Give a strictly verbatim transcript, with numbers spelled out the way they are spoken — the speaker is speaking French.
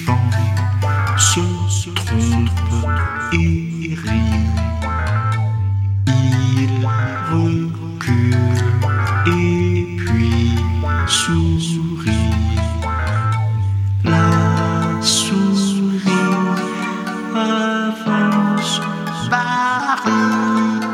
l'éléphant se trompe et rit. Il recule et puis sourit. La souris avance, Paris.